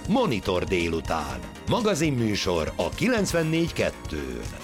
Monitor délután. Magazinműsor a 94.2-n.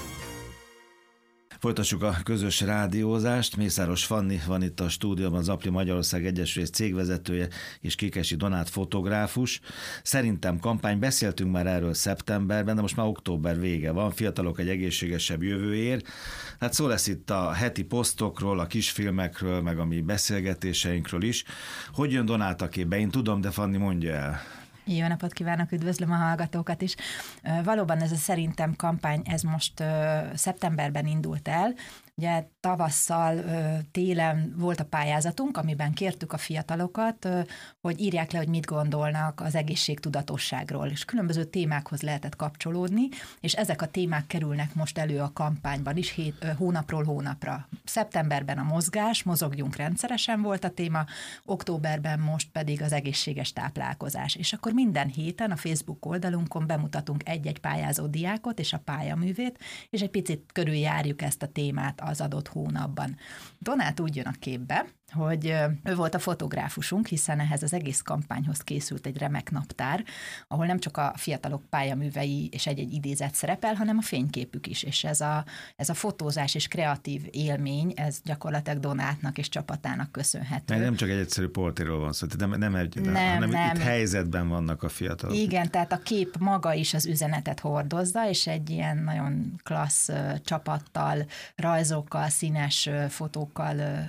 Folytassuk a közös rádiózást. Mészáros Fanni van itt a stúdióban, az Apli Magyarország Egyesület cégvezetője és Kékesi Donát fotográfus. Szerintem kampány, beszéltünk már erről szeptemberben, de most már október vége van, fiatalok egy egészségesebb jövőért. Hát szó lesz itt a heti posztokról, a kisfilmekről, meg a mi beszélgetéseinkről is. Hogy jön Donát a képbe? Én tudom, de Fanni mondja el. Jó napot kívánok, üdvözlöm a hallgatókat is. Valóban ez a Szerintem kampány, ez most szeptemberben indult el. Ugye tavasszal, télen volt a pályázatunk, amiben kértük a fiatalokat, hogy írják le, hogy mit gondolnak az egészségtudatosságról, és különböző témákhoz lehetett kapcsolódni, és ezek a témák kerülnek most elő a kampányban is hónapról hónapra. Szeptemberben a mozgás, mozogjunk rendszeresen volt a téma, októberben most pedig az egészséges táplálkozás. És akkor minden héten a Facebook oldalunkon bemutatunk egy-egy pályázó diákot és a pályaművét, és egy picit körüljárjuk ezt a témát az adott hónapban. Donát úgy jön a képbe, hogy ő volt a fotográfusunk, hiszen ehhez az egész kampányhoz készült egy remek naptár, ahol nem csak a fiatalok pályaművei és egy-egy idézet szerepel, hanem a fényképük is, és ez a fotózás és kreatív élmény, ez gyakorlatilag Donátnak és csapatának köszönhető. Nem csak egy egyszerű portréról van szó, hanem itt helyzetben vannak a fiatalok. Igen, tehát a kép maga is az üzenetet hordozza, és egy ilyen nagyon klassz csapattal, rajzokkal, színes fotókkal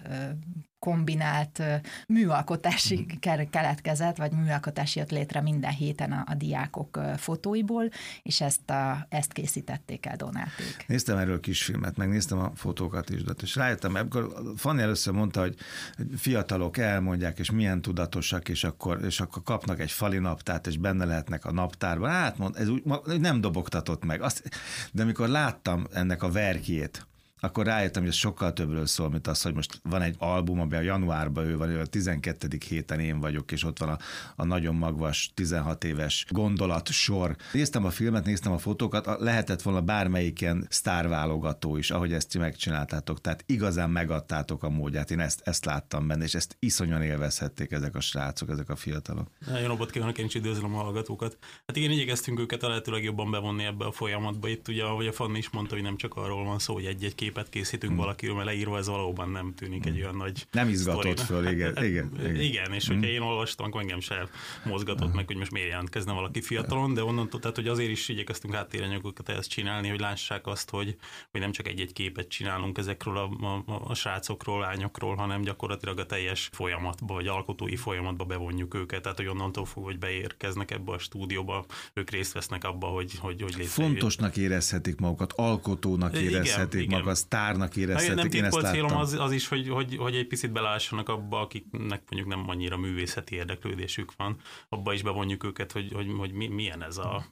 kombinált műalkotási keletkezett, vagy műalkotási jött létre minden héten a diákok fotóiból, és ezt készítették el Donáték. Néztem erről kisfilmet, megnéztem a fotókat is, és rájöttem, amikor Fanni először mondta, hogy fiatalok elmondják, és milyen tudatosak, és akkor kapnak egy fali naptárt, és benne lehetnek a naptárban. Hát ez úgy nem dobogtatott meg. De amikor láttam ennek a verkjét, akkor rájöttem, hogy ez sokkal többről szól, mint az, hogy most van egy album, ami a januárban ő van, a 12. héten én vagyok, és ott van a nagyon magvas 16 éves gondolatsor. Néztem a filmet, néztem a fotókat, lehetett volna bármelyiken sztárválogató is, ahogy ezt megcsináltátok. Tehát igazán megadtátok a módját. Én ezt láttam benne, és ezt iszonyan élvezhették ezek a srácok, ezek a fiatalok. Jó napot kívánok, én is üdvözlöm a hallgatókat. Hát igen, igyekeztünk őket a lehető legjobban bevonni ebbe a folyamatba. Itt ugye, ahogy a Fanni is mondta, hogy nem csak arról van szó, hogy egy-egy képet készítünk valakiről, mert leírva ez valóban nem tűnik egy olyan nagy... Nem izgatott föl, igen, és hogyha én olvastam, akkor engem se mozgatott meg, hogy most miért jelentkezne valaki fiatalon, de onnantól, tehát, hogy azért is igyekeztünk háttéranyagokat ezt csinálni, hogy lássák azt, hogy nem csak egy-egy képet csinálunk ezekről a srácokról, lányokról, hanem gyakorlatilag a teljes folyamatba, vagy alkotói folyamatba bevonjuk őket, tehát hogy onnantól fogva, hogy beérkeznek ebbe a stúdióba, ők részt vesznek abba, hogy létrejön. Fontosnak érezhetik magukat, alkotónak érezhetik magukat, sztárnak érezhetik. Én ezt láttam. Célom az is, hogy egy picit belássanak abba, akiknek mondjuk nem annyira művészeti érdeklődésük van, abba is bevonjuk őket, hogy milyen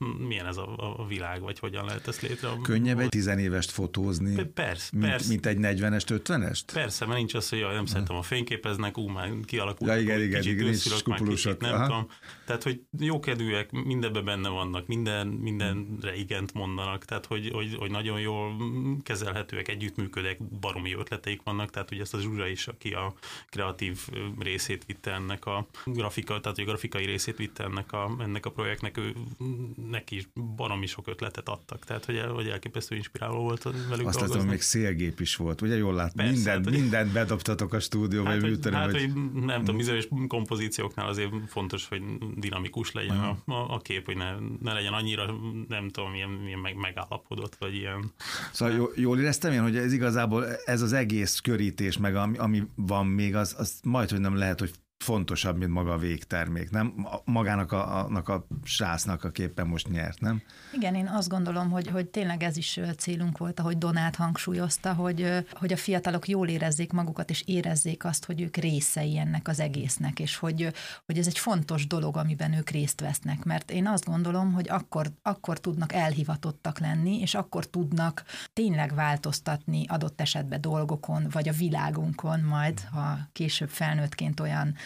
ez a világ, vagy hogyan lehet ezt létre. Könnyebb egy 10 évest fotózni, mint egy 40-est, 50-est? Persze, mert nincs az, hogy nem szeretem a fényképeznek, már kialakult, kicsit igen, őszülök, már kicsit nem tudom. Tehát, hogy jókedvűek, mindenben benne vannak, mindenre igent mondanak, tehát, hogy nagyon jól kezelhetőek, együttműködnek, baromi ötleteik vannak, tehát ugye ezt a Zsuzsa is, aki a kreatív részét vitte ennek a grafikai részét vitte ennek a projektnek, neki is baromi sok ötletet adtak, tehát hogy elképesztő inspiráló volt velük dolgozni. Azt látom, még szélgép is volt, ugye jól lát, mindent bedobtatok a stúdióba, hogy nem tudom, bizonyos kompozícióknál azért fontos, hogy dinamikus legyen a kép, hogy ne legyen annyira, nem tudom, ilyen megállapodott, vagy ilyen. Szóval jól éreztem én, hogy ez igazából ez az egész körítés, meg ami van még, az majd, hogy nem lehet, hogy fontosabb, mint maga a végtermék, nem? Magának a srácnak, aki éppen most nyert, nem? Igen, én azt gondolom, hogy tényleg ez is célunk volt, ahogy Donát hangsúlyozta, hogy a fiatalok jól érezzék magukat, és érezzék azt, hogy ők részei ennek az egésznek, és hogy ez egy fontos dolog, amiben ők részt vesznek, mert én azt gondolom, hogy akkor tudnak elhivatottak lenni, és akkor tudnak tényleg változtatni adott esetben dolgokon, vagy a világunkon majd, ha később felnőttként olyan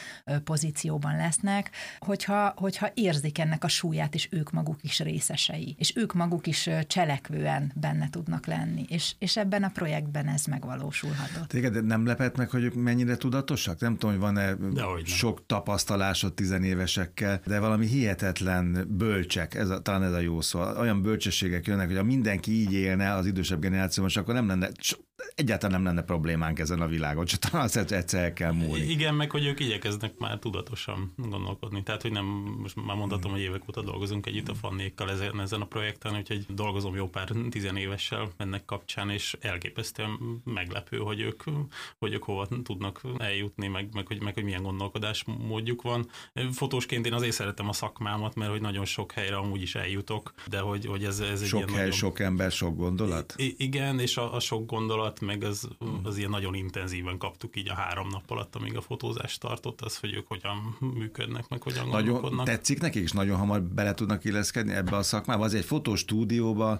pozícióban lesznek, hogyha érzik ennek a súlyát, és ők maguk is részesei, és ők maguk is cselekvően benne tudnak lenni, és ebben a projektben ez megvalósulhatott. Téged nem lepett meg, hogy ők mennyire tudatosak? Nem tudom, hogy van-e sok tapasztalásod tizenévesekkel, de valami hihetetlen bölcsek, talán ez a jó szó. Olyan bölcsességek jönnek, hogy ha mindenki így élne az idősebb generációban, akkor nem lenne, egyáltalán nem lenne problémánk ezen a világon, csak talán azt egyszer el kell múlni. Igen, meg hogy ők igyekeznek már tudatosan gondolkodni. Tehát, hogy nem, most már mondhatom, hogy évek óta dolgozunk együtt a Fannékkal ezen a projekten, úgyhogy dolgozom jó pár tizenévessel ennek kapcsán, és elképesztően meglepő, hogy ők hova tudnak eljutni, meg hogy milyen gondolkodásmódjuk van. Fotósként én azért szeretem a szakmámat, mert hogy nagyon sok helyre amúgy is eljutok, de hogy ez egy sok hely, nagyon... sok ember, sok gondolat? Igen, és a sok gondolat, meg az ilyen nagyon intenzíven kaptuk így a 3 nap alatt, amíg a fotózás tartott, az, hogy ők hogyan működnek, meg hogyan gondolkodnak. Nagyon tetszik nekik, és nagyon hamar bele tudnak illeszkedni ebbe a szakmába. Az egy fotostúdióba,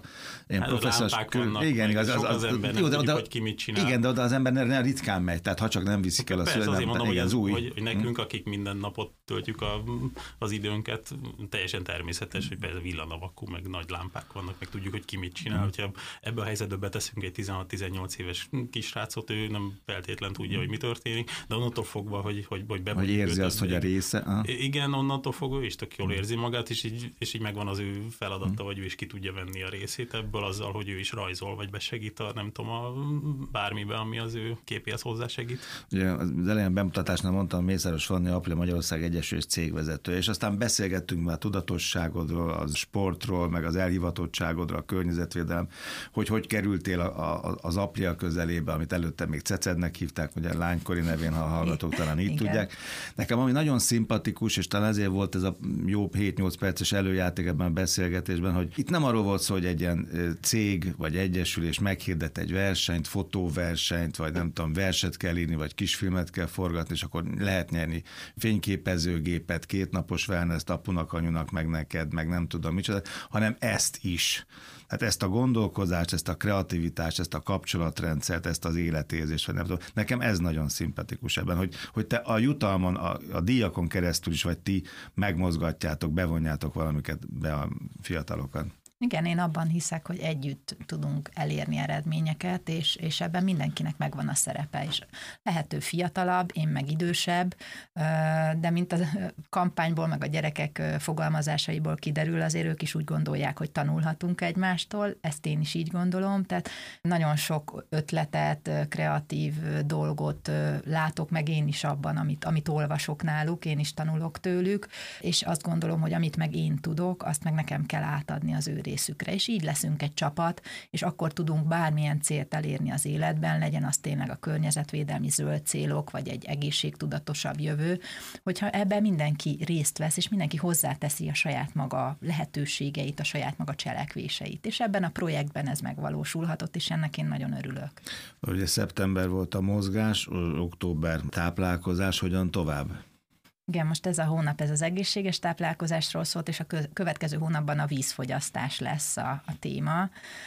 lámpák vannak, igen, igaz, az ember nem tudjuk, hogy ki mit csinál. Igen, de oda az ember ritkán megy, tehát ha csak nem viszik el a szület. Persze, azért mondom, az új. Hogy nekünk, akik minden napot töltjük az időnket, teljesen természetes, hogy persze villanavakú, meg nagy lámpák vannak, meg tudjuk, hogy ki mit csinál. Hogyha ebbe a helyzetbe beteszünk egy 16-18 éves kisrácot, ő nem feltétlen tudja, hogy mi történik, de onnantól fogva, hogy hogy érzi azt, hogy a része. Igen, onnantól fogva ő is tök jól érzi magát, és így megvan az ő feladata, hogy ő is ki tudja venni a részét ebből azzal, hogy ő is rajzol, vagy besegít nem tudom, bármiben, ami az ő képéhez hozzásegít. Ugye az elején bemutatásnál mondtam, Mészáros Fanni Aplia Magyarország Egyesülés cégvezető, és aztán beszélgettünk már a tudatosságodról, a sportról, meg az elhivatottságodról, a környezetvédelem, hogy kerültél az Aplia közelébe, amit előtte még Cecednek hívták, ugye lánykori nevén, ha hallgatók talán így tudják. Nekem ami nagyon szimpatikus, és talán ezért volt ez a jó 7-8 perces előjáték ebben a beszélgetésben, hogy itt nem arról volt szó, hogy egy ilyen cég vagy egyesülés meghirdet egy versenyt, fotóversenyt, vagy nem tudom, verset kell írni, vagy kisfilmet kell forgatni, és akkor lehet nyerni fényképezőgépet, 2 napos wellness-t apunak, anyunak, meg neked, meg nem tudom micsoda, hanem ezt is. Hát ezt a gondolkozást, ezt a kreativitást, ezt a kapcsolatrendszert, ezt az életérzést, vagy nem tudom. Nekem ez nagyon szimpatikus ebben, hogy te a jutalmon, a díjakon keresztül is, vagy ti megmozgatjátok, bevonjátok valamiket be a fiatalokat. Igen, én abban hiszek, hogy együtt tudunk elérni eredményeket, és ebben mindenkinek megvan a szerepe, és lehető fiatalabb, én meg idősebb, de mint a kampányból, meg a gyerekek fogalmazásaiból kiderül, azért ők is úgy gondolják, hogy tanulhatunk egymástól, ezt én is így gondolom, tehát nagyon sok ötletet, kreatív dolgot látok meg én is abban, amit olvasok náluk, én is tanulok tőlük, és azt gondolom, hogy amit meg én tudok, azt meg nekem kell átadni az ő részükre, és így leszünk egy csapat, és akkor tudunk bármilyen célt elérni az életben, legyen az tényleg a környezetvédelmi zöld célok, vagy egy egészségtudatosabb jövő, hogyha ebben mindenki részt vesz, és mindenki hozzáteszi a saját maga lehetőségeit, a saját maga cselekvéseit, és ebben a projektben ez megvalósulhatott, és ennek én nagyon örülök. Ugye szeptember volt a mozgás, október táplálkozás, hogyan tovább? Igen, most ez a hónap, ez az egészséges táplálkozásról szólt, és a következő hónapban a vízfogyasztás lesz a téma.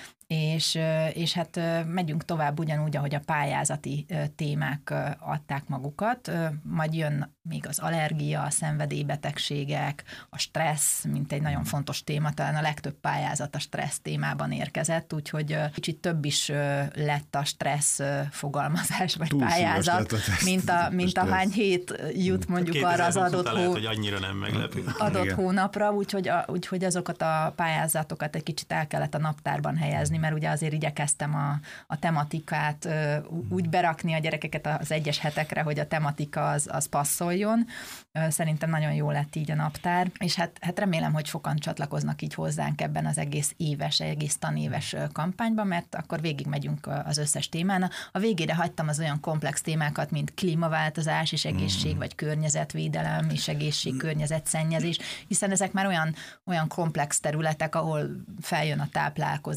És hát megyünk tovább ugyanúgy, ahogy a pályázati témák adták magukat, majd jön még az allergia, a szenvedélybetegségek, a stressz, mint egy nagyon fontos téma, talán a legtöbb pályázat a stressz témában érkezett, úgyhogy kicsit több is lett a stressz fogalmazás vagy pályázat, mint ahány hét jut mondjuk arra az adott hónapra, úgyhogy azokat a pályázatokat egy kicsit el kellett a naptárban helyezni, mert ugye azért igyekeztem a tematikát úgy berakni a gyerekeket az egyes hetekre, hogy a tematika az passzoljon. Szerintem nagyon jó lett így a naptár, és hát remélem, hogy sokan csatlakoznak így hozzánk ebben az egész tanéves kampányban, mert akkor végigmegyünk az összes témán. A végére hagytam az olyan komplex témákat, mint klímaváltozás és egészség, vagy környezetvédelem és egészség, környezetszennyezés, hiszen ezek már olyan komplex területek, ahol feljön a táplálkozás, feljön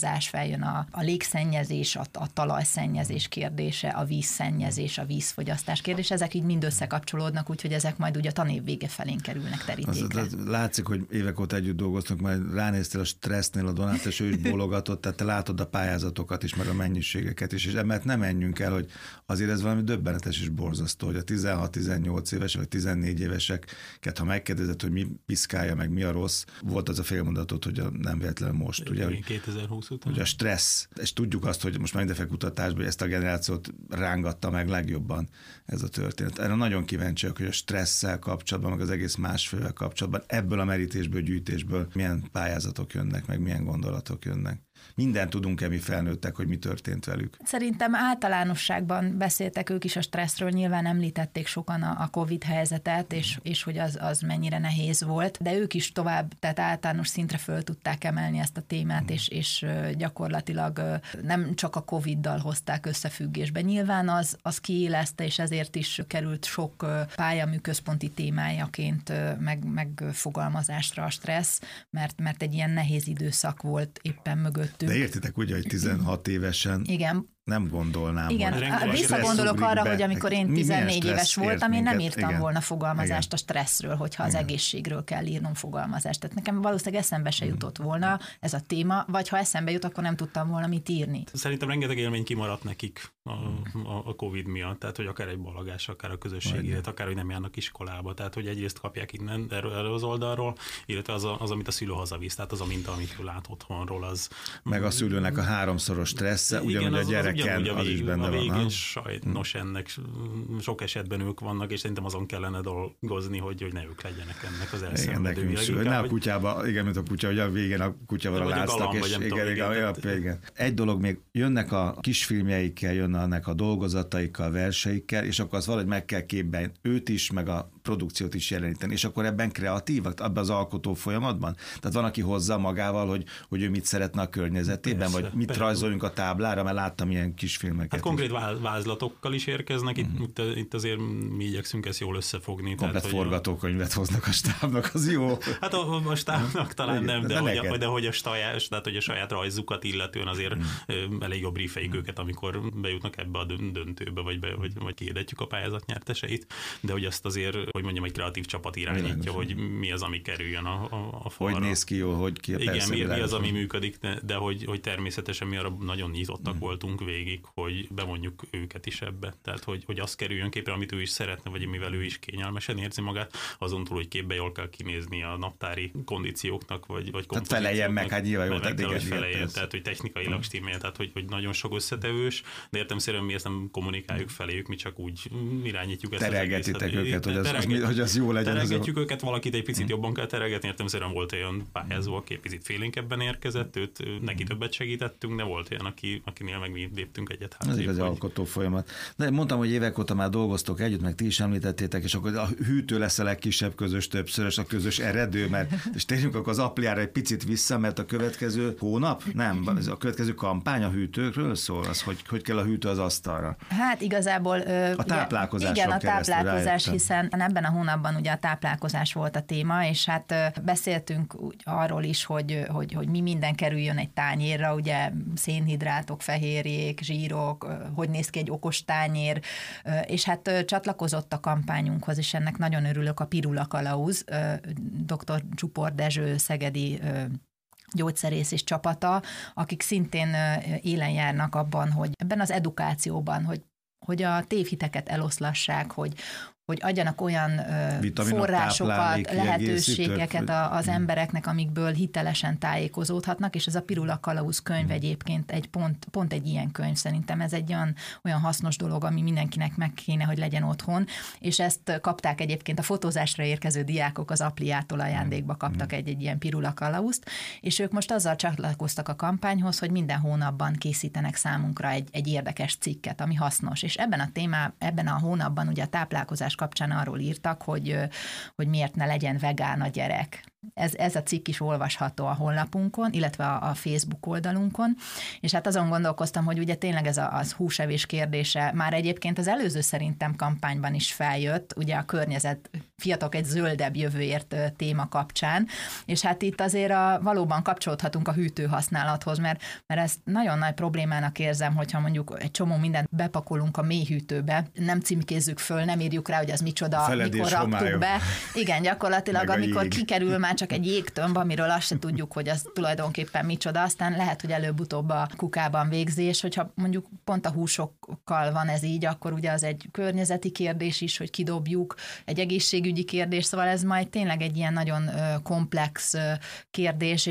feljön a légszennyezés, a talajszennyezés kérdése, a vízszennyezés, a vízfogyasztás kérdése, ezek így mind összekapcsolódnak, úgyhogy ezek majd ugye a tanév vége felén kerülnek terítékre. Látszik, hogy évek óta együtt dolgoztunk, majd ránéztél a stressznél a Donát, és ő is bólogatott, tehát te látod a pályázatokat is, meg a mennyiségeket is, és emellett nem menjünk el, hogy azért ez valami döbbenetes és borzasztó, hogy a 16-18 évesek, vagy 14 éveseket, ha megkérdezed, hogy mi piszkálja, meg mi a rossz, volt az a félmondatot, hogy nem véletlenül most. Ugye, 2020 után. Ugye a stressz, és tudjuk azt, hogy most már mindenféle kutatásban, hogy ezt a generációt rángatta meg legjobban ez a történet. Erre nagyon kíváncsiak, hogy a stresszel kapcsolatban, meg az egész másfélvel kapcsolatban, ebből a merítésből, gyűjtésből milyen pályázatok jönnek, meg milyen gondolatok jönnek. Mindent tudunk-e mi felnőttek, hogy mi történt velük? Szerintem általánosságban beszéltek ők is a stresszről, nyilván említették sokan a Covid helyzetet, és hogy az mennyire nehéz volt, de ők is tovább, tehát általános szintre föl tudták emelni ezt a témát, és gyakorlatilag nem csak a Coviddal hozták összefüggésbe. Nyilván az kiélezte, és ezért is került sok pályaműközponti témájaként megfogalmazásra a stressz, mert egy ilyen nehéz időszak volt éppen mögött. De értitek ugye, hogy 16 évesen nem gondolnám. Igen, visszagondolok arra, hogy amikor én 14 éves voltam, én nem írtam volna fogalmazást a stresszről, hogyha az egészségről kell írnom fogalmazást. Tehát nekem valószínűleg eszembe se jutott volna ez a téma, vagy ha eszembe jut, akkor nem tudtam volna mit írni. Szerintem rengeteg élmény kimaradt nekik a Covid miatt, tehát hogy akár egy balagás, akár a közösség élet, akár hogy nem járnak iskolába, tehát hogy egyrészt kapják innen erről az oldalról, illetve az, amit a szülő hazavisz, tehát az a minta, amit ő lát otthonról, az... Meg a szülőnek a háromszoros stressze, ugyanúgy a gyereken az is benne van. Végén sajnos ennek sok esetben ők vannak, és szerintem azon kellene dolgozni, hogy ne ők legyenek ennek az elszenvedői. Ne a kutyába, igen, mint a kutya, hogy a végén a kutyával láztak, és igen. Egy dolog még, jönnek a kisfilmjeikkel, jönnek a dolgozataikkal, verseikkel, és akkor az valahogy meg kell képben őt is, meg a produkciót is jeleníteni, és akkor ebben kreatívak, abban az alkotó folyamatban? Tehát van, aki hozza magával, hogy ő mit szeretne a környezetében, vagy mit rajzoljunk a táblára, mert láttam ilyen kisfilmeket. Hát konkrét vázlatokkal is érkeznek, itt azért mi igyekszünk ezt jól összefogni. Komplet forgatókönyvet hoznak a stábnak, az jó. Hát a stábnak talán nem, de hogy a saját rajzukat illetően azért elég jobb briefeik őket, amikor bejutnak ebbe a döntőbe, vagy kihirdetjük a pályázat nyerteseit, de hogy azt azért, hogy mondjam, egy kreatív csapat irányítja, hogy mi az, ami kerüljön a falra. Hogy néz ki jó, hogy ki. Igen, mi az, ami működik, de hogy természetesen mi arra nagyon nyitottak voltunk végig, hogy bevonjuk őket is ebbe. Tehát, hogy az kerüljön képre, amit ő is szeretne, vagy mivel ő is kényelmesen érzi magát, azon túl, hogy képbe jól kell kinézni a naptári kondícióknak, vagy tehát feleljen meg, hát nyilván jó. Tehát, hogy technikailag stimmel, tehát, hogy nagyon sok összetevős, de értelemszerűen mi ezt nem kommunikáljuk feléjük, mi csak úgy irányítjuk ezt. Terelgetitek őket, hogy az jó legyen. Terelgetjük őket, valakit egy picit jobban kell terelgetni, értelemszerűen volt olyan pályázó, aki egy picit félénkebben érkezett, neki többet segítettünk, de volt olyan, akinél meg mi léptünk egyet hátrébb. Ez igazi alkotó folyamat. De mondtam, hogy évek óta már dolgoztok együtt, meg ti is említettétek, és akkor a hűtő lesz a legkisebb közös többszörös, a közös eredő, mert és térjünk akkor az apliára egy picit vissza, mert a következő hónap, nem, a következő kampány a hűtőkről szól, az, hogy kell a hűtő az asztalra. Hát igazából a táplálkozáson igen, a táplálkozás, hiszen ebben a hónapban ugye a táplálkozás volt a téma, és hát beszéltünk arról is, hogy mi minden kerüljön egy tányérra, ugye szénhidrátok, fehérjék, zsírok, hogy néz ki egy okos tányér, és hát csatlakozott a kampányunkhoz, és ennek nagyon örülök, a Pirula Kalauz, dr. Csupor Dezső szegedi gyógyszerész és csapata, akik szintén élen járnak abban, hogy ebben az edukációban, hogy a tévhiteket eloszlassák, hogy adjanak olyan forrásokat, lehetőségeket az embereknek, amikből hitelesen tájékozódhatnak, és ez a Pirula Kalauz könyv egyébként pont egy ilyen könyv. Szerintem ez egy olyan hasznos dolog, ami mindenkinek meg kéne, hogy legyen otthon, és ezt kapták egyébként a fotózásra érkező diákok, az Apliától ajándékba kaptak egy ilyen Pirula Kalauzt, és ők most azzal csatlakoztak a kampányhoz, hogy minden hónapban készítenek számunkra egy érdekes cikket, ami hasznos. És ebben a hónapban ugye a táplálkozás kapcsán arról írtak, hogy miért ne legyen vegán a gyerek. Ez a cikk is olvasható a honlapunkon, illetve a Facebook oldalunkon, és hát azon gondolkoztam, hogy ugye tényleg ez az húsevés kérdése már egyébként az előző szerintem kampányban is feljött, ugye a környezet, fiatalok egy zöldebb jövőért téma kapcsán, és hát itt azért valóban kapcsolódhatunk a hűtőhasználathoz, mert ezt nagyon nagy problémának érzem, hogyha mondjuk egy csomó mindent bepakolunk a mélyhűtőbe, nem címkézzük föl, nem írjuk rá, hogy az micsoda, mikor raktuk be. Igen, gyakorlatilag amikor kikerül már csak egy jégtömb, amiről azt se tudjuk, hogy az tulajdonképpen micsoda, aztán lehet, hogy előbb-utóbb a kukában végzés, hogyha mondjuk pont a húsokkal van ez így, akkor ugye az egy környezeti kérdés is, hogy kidobjuk, egy egészségügyi kérdés, szóval ez majd tényleg egy ilyen nagyon komplex kérdés,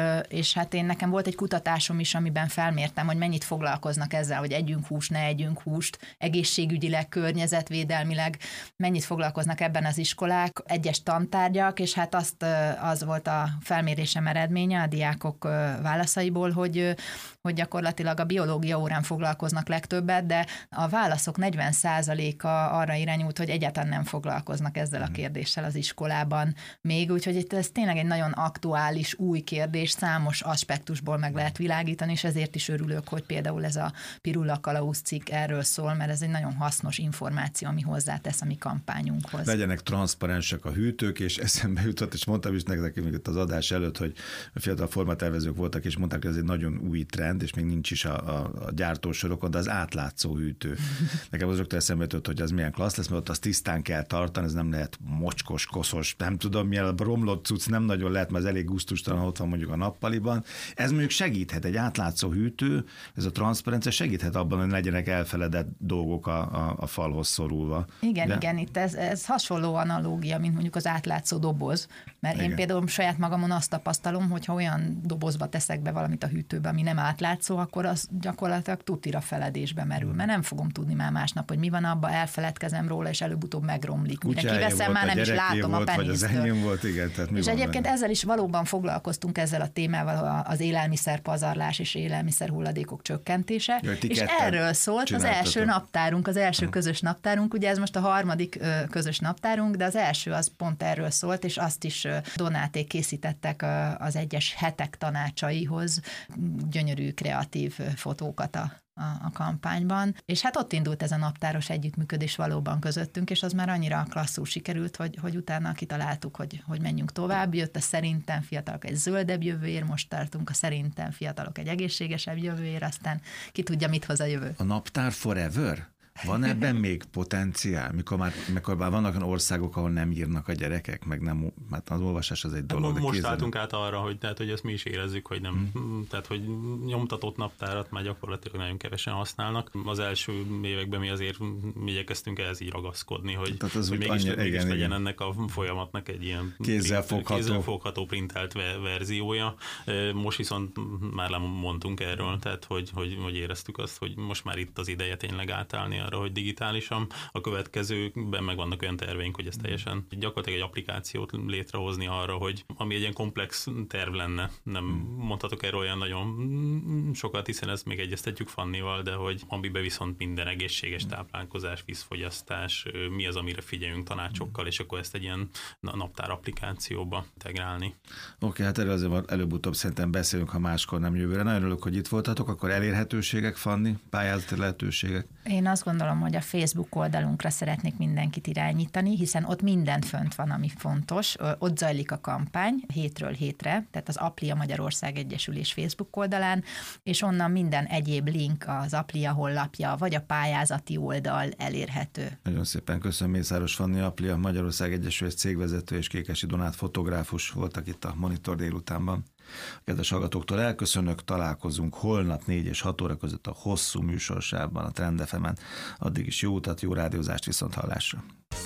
és hát nekem volt egy kutatásom is, amiben felmértem, hogy mennyit foglalkoznak ezzel, hogy együnk húst, ne együnk húst, egészségügyileg, környezetvédelmileg, mennyit foglalkoznak ebben az iskolák, egyes tantárgyak, és hát az volt a felmérésem eredménye a diákok válaszaiból, hogy gyakorlatilag a biológia órán foglalkoznak legtöbbet, de a válaszok 40%-a arra irányult, hogy egyáltalán nem foglalkoznak ezzel a kérdéssel az iskolában még, úgyhogy itt ez tényleg egy nagyon aktuális, új kérdés, számos aspektusból meg lehet világítani, és ezért is örülök, hogy például ez a Pirula Kalauz cikk erről szól, mert ez egy nagyon hasznos információ, ami hozzátesz a mi kampányunkhoz. Legyenek transzparensek a hűtők, és eszembe jutott, és mondtam is nektek még az adás előtt, hogy a fiatal formatervezők voltak, és mondták, hogy ez egy nagyon új trend, és még nincs is a gyártósorokon, de az átlátszó hűtő. Nekem az rögtön eszembe jutott, hogy az milyen klassz lesz, mert ott azt tisztán kell tartani, ez nem lehet mocskos, koszos, nem tudom milyen, romlott cucc nem nagyon lehet, mert ez elég gusztustalan, ott van mondjuk a nappaliban. Ez mondjuk segíthet, egy átlátszó hűtő, ez a transzparencia segíthet abban, hogy legyenek elfeledett dolgok a falhoz szorulva. Igen, itt ez hasonló analógia, mint mondjuk az átlátszó doboz, mert igen. Én például saját magamon azt tapasztalom, hogy ha olyan dobozba teszek be valamit a hűtőbe, ami nem átlátszó, akkor az gyakorlatilag tutira feledésbe merül, mert nem fogom tudni már másnap, hogy mi van abba, elfeledkezem róla, és előbb-utóbb megromlik. Mire kiveszem, már nem is látom a penésztől. Volt, igen, tehát és egyébként ezzel is valóban foglalkoztunk ezzel a témával, az élelmiszer pazarlás és élelmiszer hulladékok csökkentése, és erről szólt az első naptárunk, az első közös naptárunk, ugye ez most a harmadik közös naptárunk, de az első az pont erről szólt, és azt is Donáték készítettek az egyes hetek tanácsaihoz gyönyörű, kreatív fotókat a kampányban, és hát ott indult ez a naptáros együttműködés valóban közöttünk, és az már annyira klasszul sikerült, hogy utána kitaláltuk, hogy menjünk tovább. Jött a Szerintem fiatalok egy zöldebb jövőért, most tartunk a Szerintem fiatalok egy egészségesebb jövőért, aztán ki tudja, mit hoz a jövő. A naptár forever? Van ebben még potenciál? Mikor már vannak olyan országok, ahol nem írnak a gyerekek, meg nem, hát az olvasás az egy dolog. Most álltunk át arra, hogy ezt mi is érezzük, hogy nem, tehát hogy nyomtatott naptárat már gyakorlatilag nagyon kevesen használnak. Az első években mi azért igyekeztünk ehhez így ragaszkodni, hogy mégis legyen ennek a folyamatnak egy ilyen kézzelfogható printelt verziója. Most viszont már lemondtunk erről, tehát hogy éreztük azt, hogy most már itt az ideje tényleg átállni arra, hogy digitálisan. A következőkben meg vannak olyan terveink, hogy ez teljesen gyakorlatilag egy applikációt létrehozni arra, hogy ami egy ilyen komplex terv lenne. Nem mondhatok erről olyan nagyon sokat, hiszen ezt még egyeztetjük Fannival, de hogy amiben viszont minden egészséges táplálkozás, vízfogyasztás, mi az, amire figyeljünk tanácsokkal, és akkor ezt egy ilyen naptár applikációba integrálni. Oké, hát erről azért előbb-utóbb szerintem beszélünk, ha máskor nem jövőre. Nagyon örülök, hogy itt voltatok, akkor elérhetőségek, Fanni, pályázati lehetőségek. Én azt gondolom, hogy a Facebook oldalunkra szeretnék mindenkit irányítani, hiszen ott mindent fönt van, ami fontos. Ott zajlik a kampány hétről hétre, tehát az Aplia Magyarország Egyesülés Facebook oldalán, és onnan minden egyéb link az Aplia honlapja, vagy a pályázati oldal elérhető. Nagyon szépen köszönöm, Mészáros Fanni, Aplia Magyarország Egyesülés cégvezető és Kékesi Donát fotográfus voltak itt a Monitor délutánban. Kedves hallgatóktól elköszönök, találkozunk holnap 4 és 6 óra között a hosszú műsorsában a Trend FM-en. Addig is jó utat, jó rádiózást, viszonthallásra.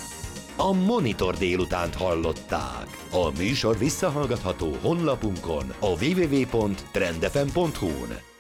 A Monitor délutánt hallották. A műsor visszahallgatható honlapunkon, a www.trendfm.hu-n.